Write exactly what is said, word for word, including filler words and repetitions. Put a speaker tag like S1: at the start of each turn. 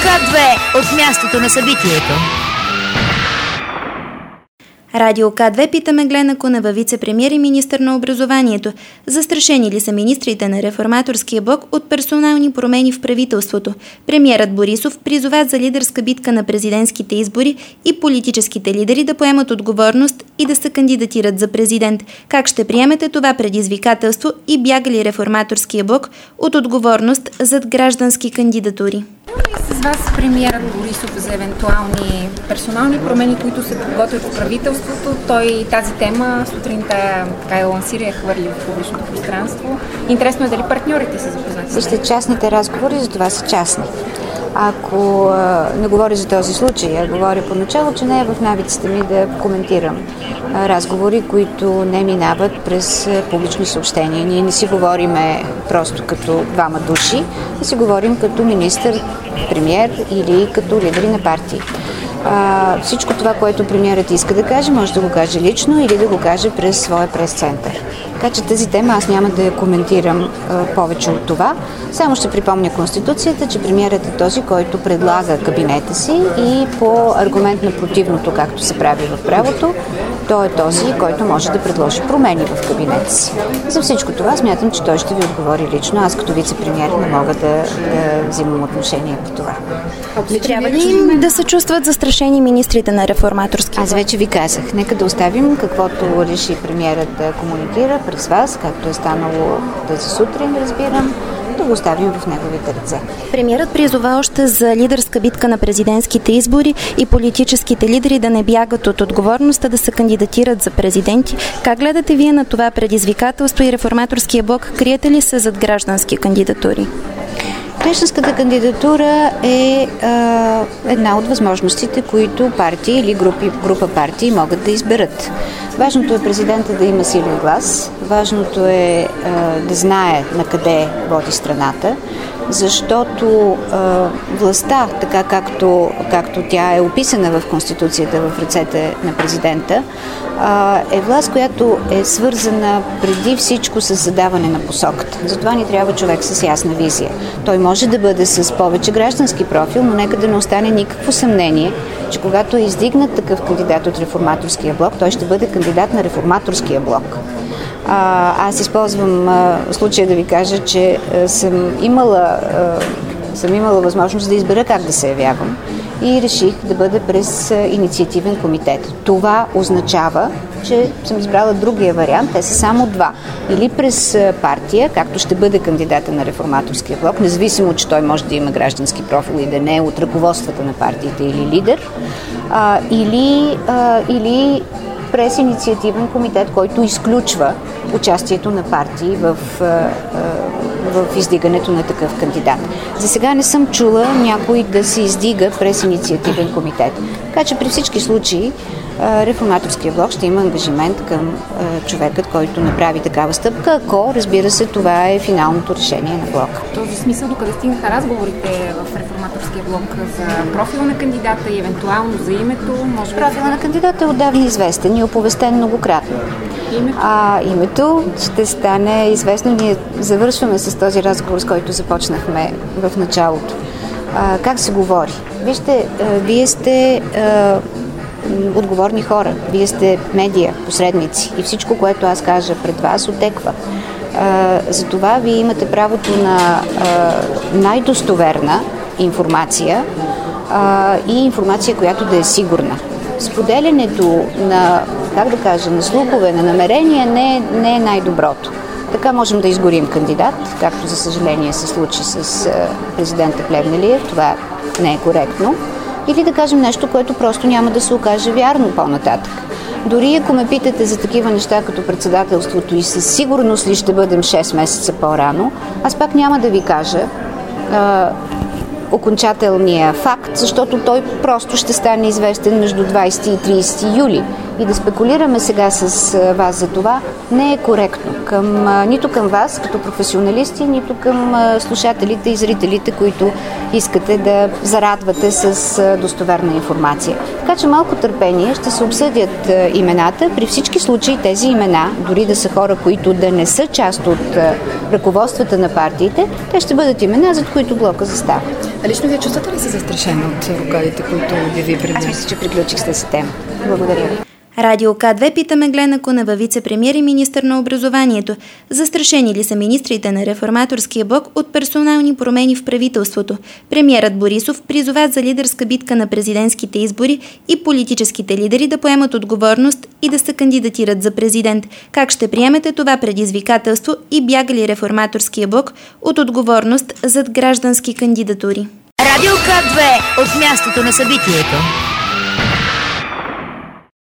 S1: К две от мястото на събитието.
S2: Радио К две питаме Глена Кунева, вице-премиер и министър на образованието. Застрашени ли са министрите на Реформаторския блок от персонални промени в правителството? Премиерът Борисов призова за лидерска битка на президентските избори и политическите лидери да поемат отговорност и да се кандидатират за президент. Как ще приемете това предизвикателство и бяга ли Реформаторския блок от отговорност зад граждански кандидатури?
S3: С вас премиерът Борисов за евентуални персонални промени, които се подготвят в правителството. Той тази тема сутринта така я лансира и я хвърли в публичното пространство. Интересно е дали партньорите са запознати с това.
S4: Вижте, частните разговори за това са частни. Ако а, не говоря за този случай, а говоря поначало, че не е в навиците ми да коментирам а, разговори, които не минават през а, публични съобщения. Ние не си говориме просто като двама души, а си говорим като министър, премиер или като лидери на партии. А, всичко това, което премиерът иска да каже, може да го каже лично или да го каже през своя прес-център. Така че тази тема аз няма да я коментирам а, повече от това. Само ще припомня Конституцията, че премиерът е този, който предлага кабинета си и по аргумент на противното, както се прави в правото, той е този, който може да предложи промени в кабинета си. За всичко това смятам, че той ще ви отговори лично. Аз като вице-премиер не мога да, да взимам отношение по това.
S2: Трябва ли да се чувстват застрашени министрите на Реформаторския блок?
S4: Аз вече ви казах. Нека да оставим каквото реши премиерът да комуникира през вас, както е станало тази сутрин, разбирам, да го оставим в неговите ръце.
S2: Премиерът призова още за лидерска битка на президентските избори и политическите лидери да не бягат от отговорността да се кандидатират за президенти. Как гледате вие на това предизвикателство и Реформаторския блок? Криете ли се зад граждански кандидатури?
S4: Гражданската кандидатура е а, една от възможностите, които партии или групи, група партии могат да изберат. Важното е президента да има силен глас, важното е а, да знае на къде води страната, защото а, властта, така както, както тя е описана в Конституцията в ръцете на президента, а, е власт, която е свързана преди всичко с задаване на посоката. Затова ни трябва човек с ясна визия. Той може да бъде с повече граждански профил, но нека да не остане никакво съмнение, че когато е издигнат такъв кандидат от Реформаторския блок, той ще бъде кандидат на Реформаторския блок. А, аз използвам а, случая да ви кажа, че а, съм, имала, а, съм имала възможност да избера как да се явявам и реших да бъда през а, инициативен комитет. Това означава, че съм избрала другия вариант, те са само два. Или през а, партия, както ще бъде кандидата на Реформаторския блок, независимо, че той може да има граждански профил и да не е от ръководствата на партиите или лидер, а, или, а, или през инициативен комитет, който изключва участието на партии в, в издигането на такъв кандидат. За сега не съм чула някой да се издига през инициативен комитет. Така че при всички случаи Реформаторския блок ще има ангажимент към човекът, който направи такава стъпка, ако, разбира се, това е финалното решение на блока.
S3: В този смисъл, докъде стигнаха разговорите в Реформаторския блок за профила на кандидата и евентуално за името? Може би...
S4: Профила на кандидата е отдавна известен и оповестен многократно.
S3: Името?
S4: А името ще стане известно. Ние завършваме с този разговор, с който започнахме в началото. А, как се говори? Вижте, а, вие сте а, отговорни хора. Вие сте медия, посредници и всичко, което аз кажа пред вас, отеква. А, затова вие имате правото на а, най-достоверна информация а, и информация, която да е сигурна. Споделянето на, как да кажа, на слухове, на намерения не, не е най-доброто. Така можем да изгорим кандидат, както за съжаление се случи с президента Плевнелиев. Това не е коректно. Или да кажем нещо, което просто няма да се окаже вярно по-нататък. Дори ако ме питате за такива неща като председателството и със сигурност ли ще бъдем шест месеца по-рано, аз пак няма да ви кажа а, окончателния факт, защото той просто ще стане известен между двайсети и трийсети юли. И да спекулираме сега с вас за това не е коректно. Към, нито към вас като професионалисти, нито към слушателите и зрителите, които искате да зарадвате с достоверна информация. Така че малко търпение, ще се обсъдят имената. При всички случаи тези имена, дори да са хора, които да не са част от ръководствата на партиите, те ще бъдат имена, за които блока застава.
S5: А лично вие чувствате ли се застрашена от рокадите, които обяви преди?
S4: Аз мисля, че приключих с тази тема. Благодаря ви.
S2: Радио К две пита Меглена Кунева, вице-премиер и министър на образованието. Застрашени ли са министрите на Реформаторския блок от персонални промени в правителството? Премиерът Борисов призова за лидерска битка на президентските избори и политическите лидери да поемат отговорност и да се кандидатират за президент. Как ще приемете това предизвикателство и бяга ли Реформаторския блок от отговорност зад граждански кандидатури?
S1: Радио К две от мястото на събитието.